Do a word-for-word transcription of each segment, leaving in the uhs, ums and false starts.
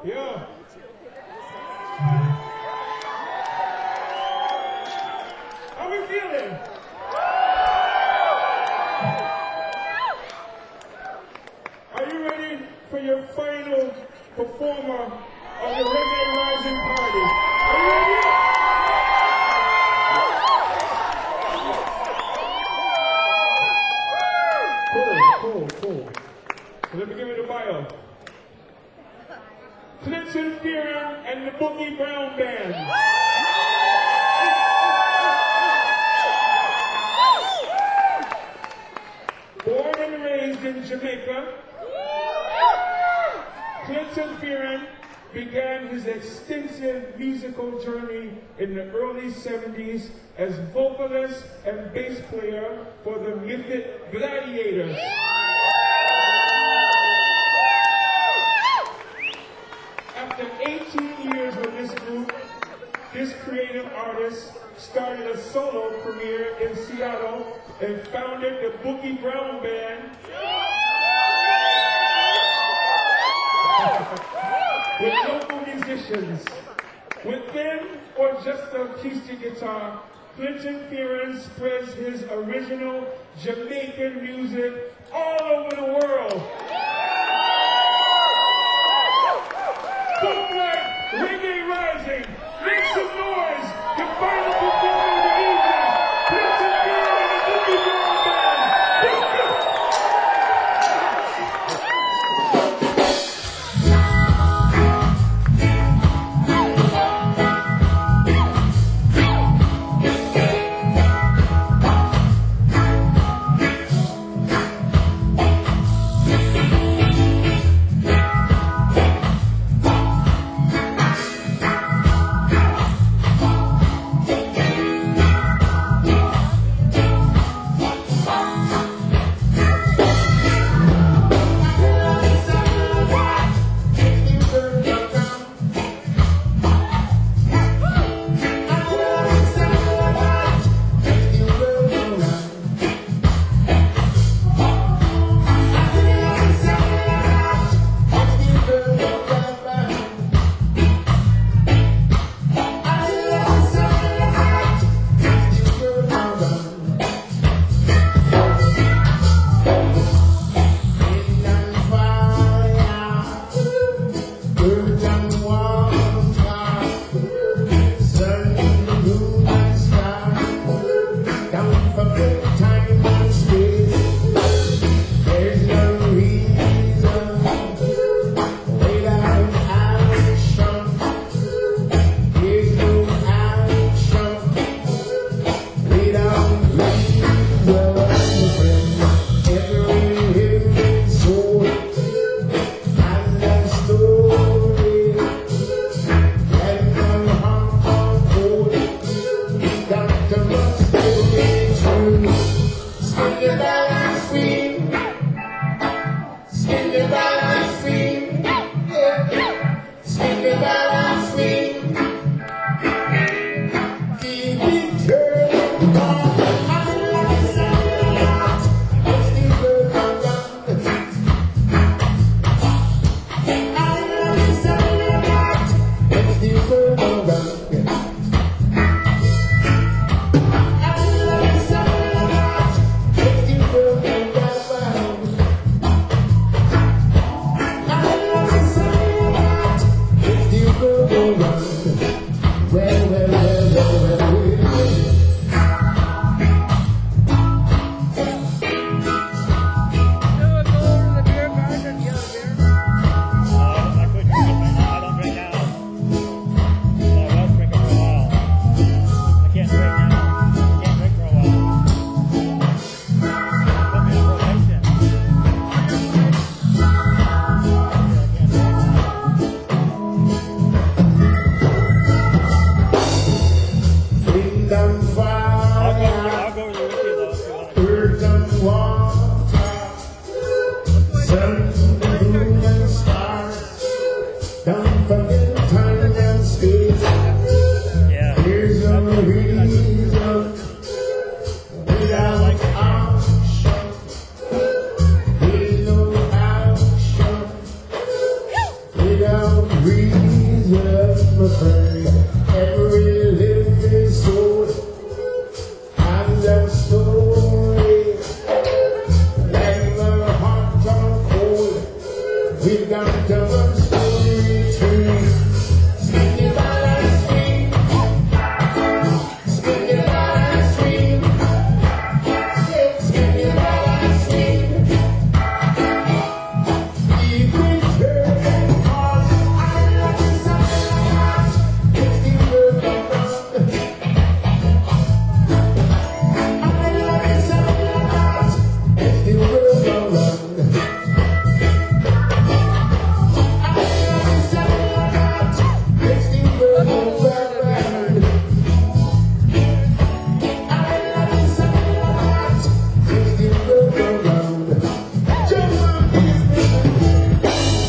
Yeah. How we feeling? Are you ready for your final performer of the Reggae Rising Party? Are you ready? Cool, cool, cool. So let me give you the bio. Clinton Fearon and the Boogie Brown Band. Born and raised in Jamaica, Clinton Fearon began his extensive musical journey in the early seventies as vocalist and bass player for the mythic Gladiators. After eighteen years with this group, this creative artist started a solo career in Seattle and founded the Boogie Brown Band with local musicians. With them or just the acoustic guitar, Clinton Fearon spreads his original Jamaican music all over the world. Come like Reggae Rising, make some noise, the final performer of the evening, Clinton Fearon and the Boogie Brown Band. down. reason, my friend, every living soul has a story. Like the hot or cold, we've got a story tree. Speaking by the stream, speaking by the stream, speaking by the stream. Keep it turning, 'cause I love you so much. It's the world around. I love you so much. It's the world around. I love you so much. It's the world around. I love you so much. It's the world around. Just one business.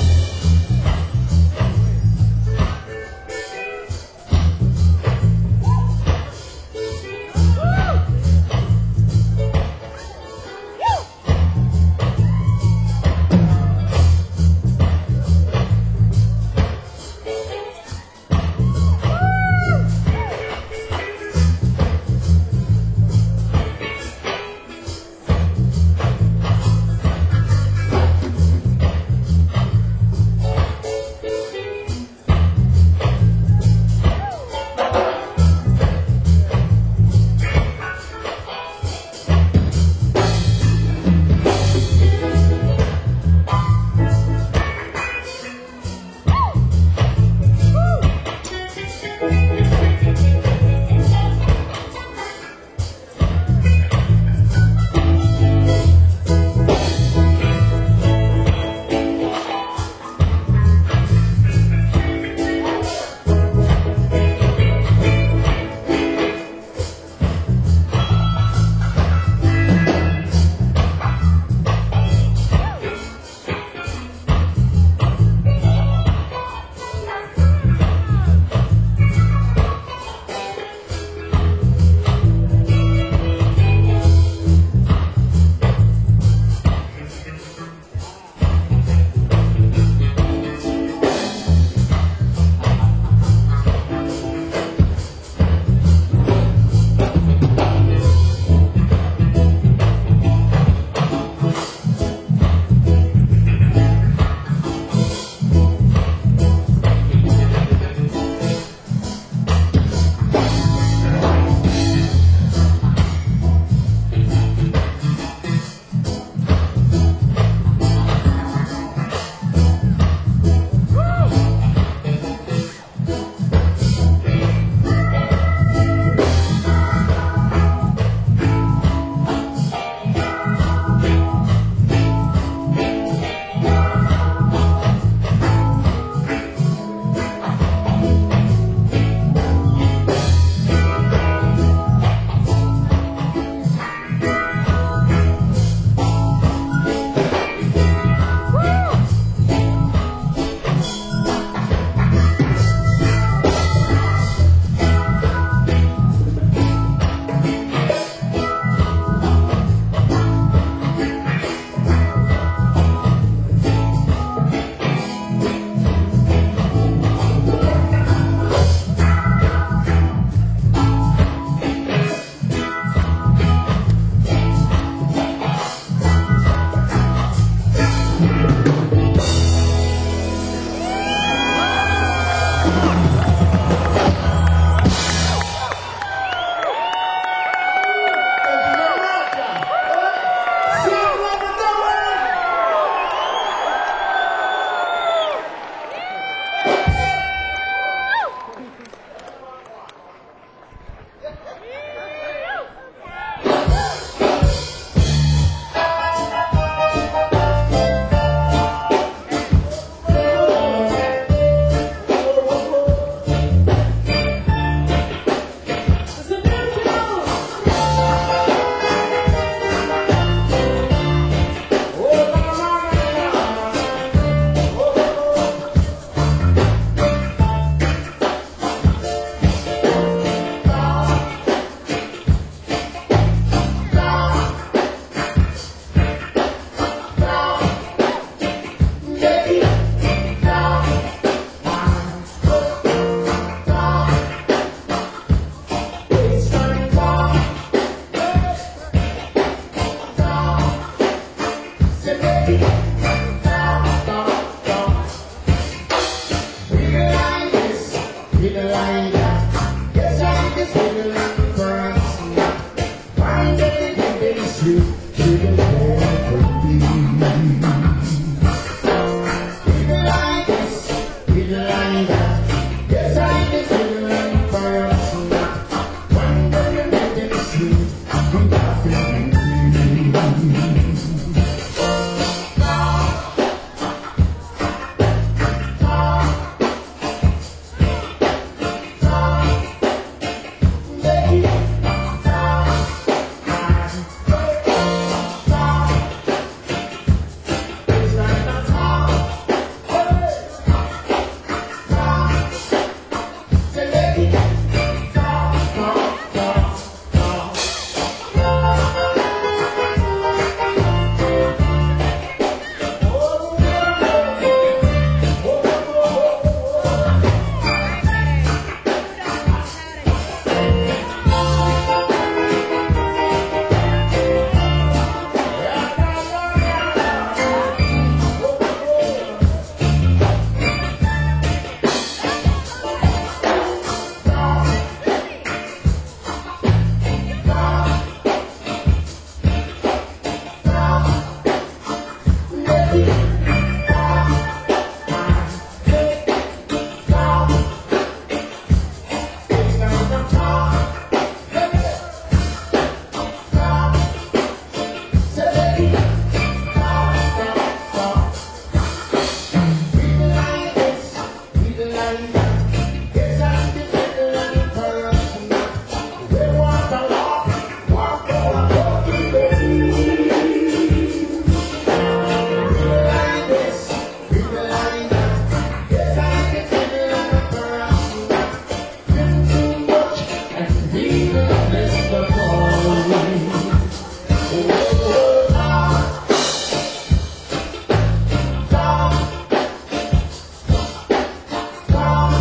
like that. Yes, I'm the middle of the corruption. They want to walk, walk, walk, walk to the beat. People like this, people like that. Yes, I'm the middle of the corruption. Been too much, and people miss the point. Oh, oh, oh. Come, come,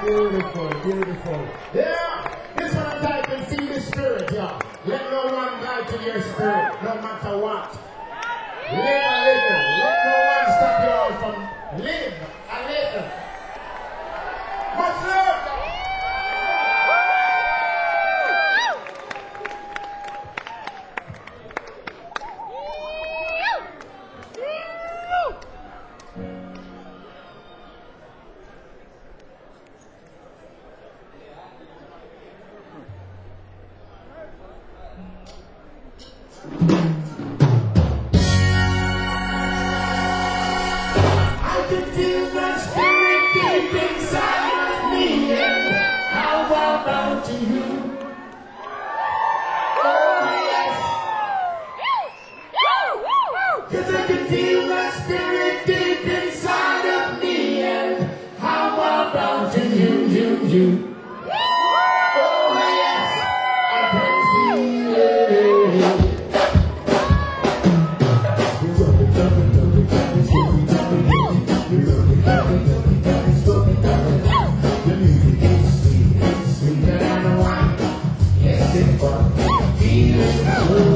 Beautiful, beautiful. Yeah, this one I'm typing, feel the spirit, yeah. Let no one die to your spirit, no matter what. Live a little. Let no one stop you all from live a little. Much love. I can feel the spirit deep inside of me. And how about you? Oh yes. Cause I can feel the spirit deep inside of me. And how about you, you, you? Oh yes, I can feel it. The music is sweet, it's sweeter than wine. Yes, it's fun. Feeling so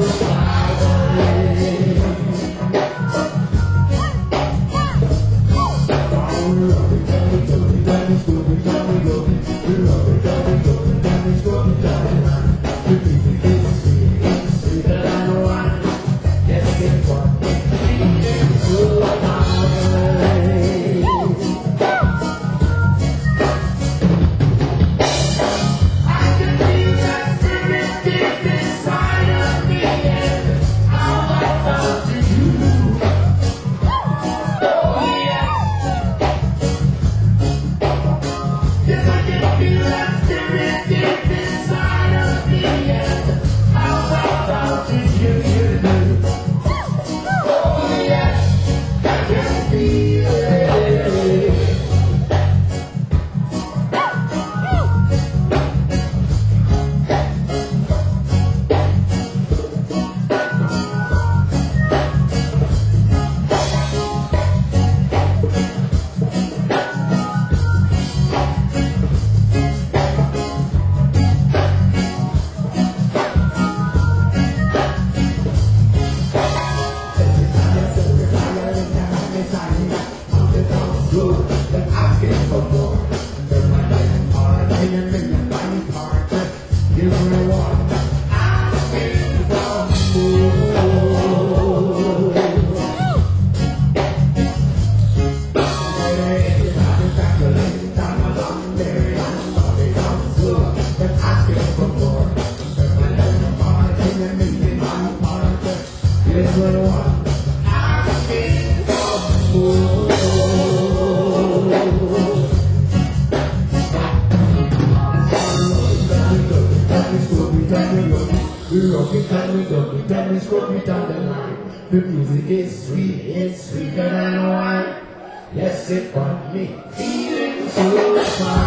the music is sweet, it's sweeter than wine. Yes, it got me feeling so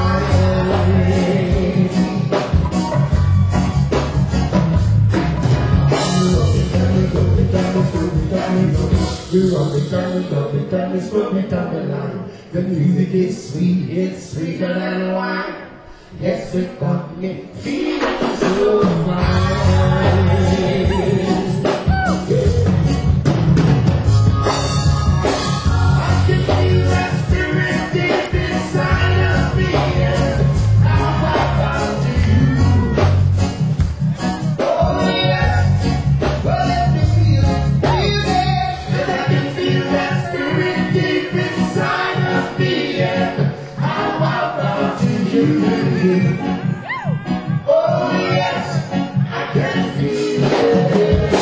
fine. The music is sweet, it's sweeter than wine. Yes, it got me feeling so fine. Oh yes, I can feel it.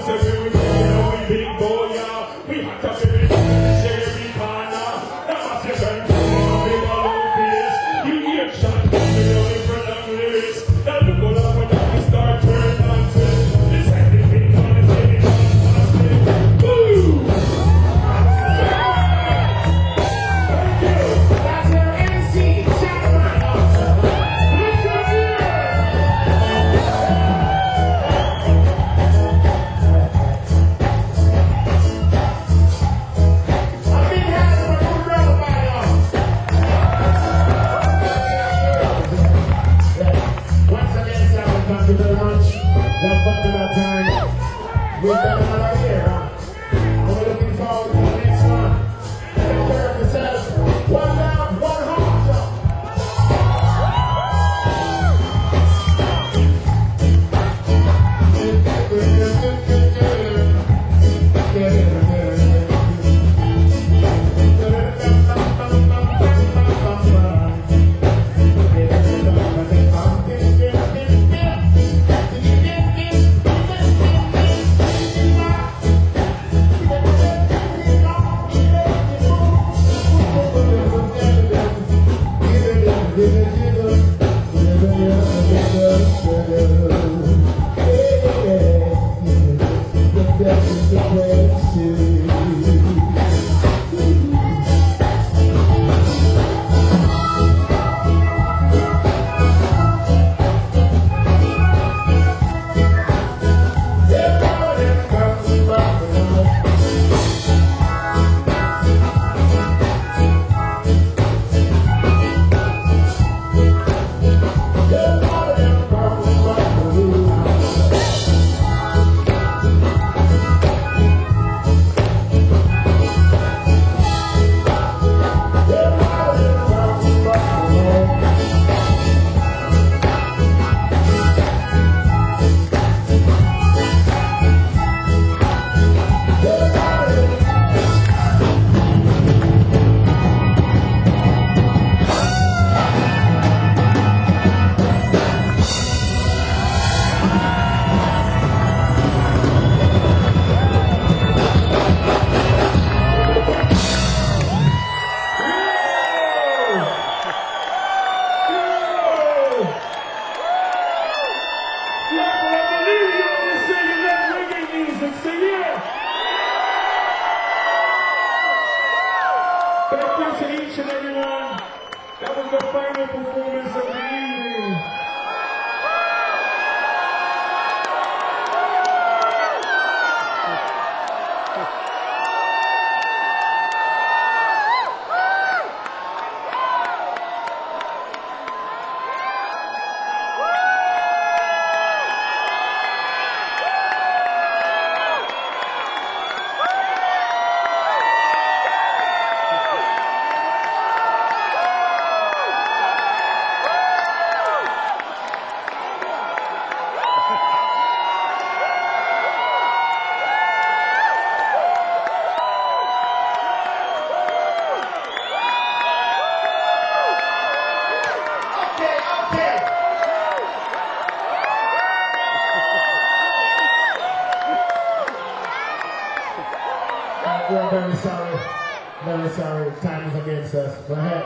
We're very sorry. Very sorry. Time is against us. Go ahead.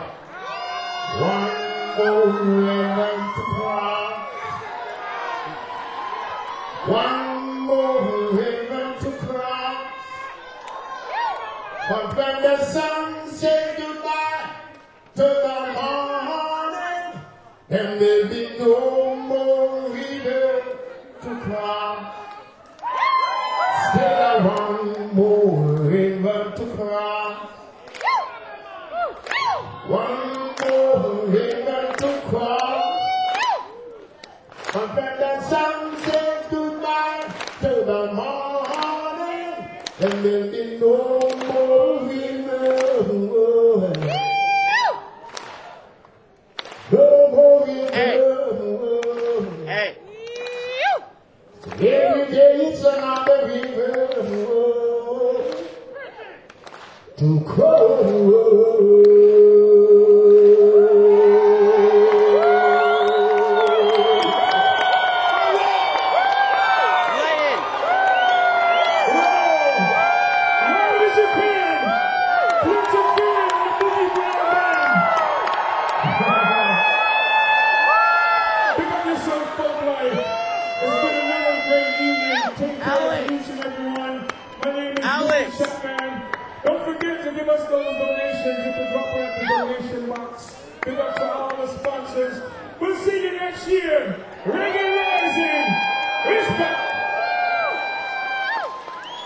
One more river to cross. One more river to cross. But when the sun says goodbye to the morning, then there'll be no more river to cross. Still one more river to cross. One more river to cross. But when the sun says goodbye to the morning, then there'll be no more river. No more river. Hey. Hey. Every day it's another river to cross. take care of each and every one. My name is Alex. Lucas Chapman. Don't forget to give us those donations. You can drop it at the donation box. Big up to all the sponsors. We'll see you next year. Reggae Rising. Respect.